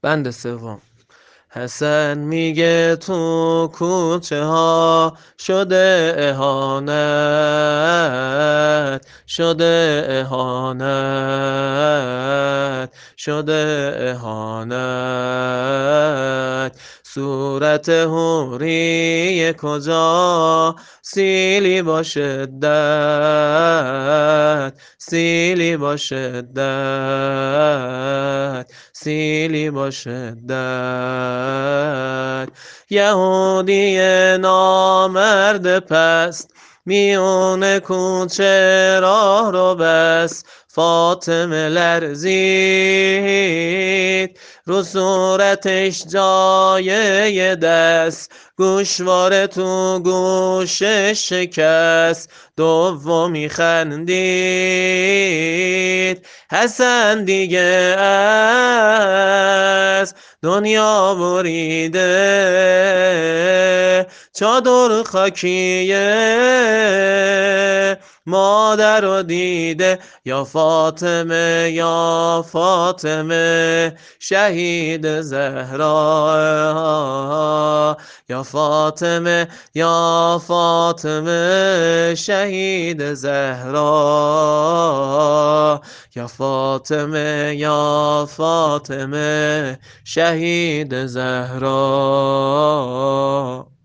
بند سوم. حسن میگه تو کوچه ها شده اهانت، شده اهانت، شده اهانت. صورت حوری کجا سیلی با شدت، سیلی با شدت، سیلی با شدت. یهودی نامرد پست میون کوچه راه رو بست، فاطمه لرزید رو صورتش جای دست، گوشواره تو گوشش شکست، دومی خندید حسن دیگه از دنیا بریده، چادر خاکیه مادر رو دیده. یا فاطمه یا فاطمه شهید زهرا، یا فاطمه یا فاطمه شهید زهرا، یا فاطمه یا فاطمه شهید زهرا.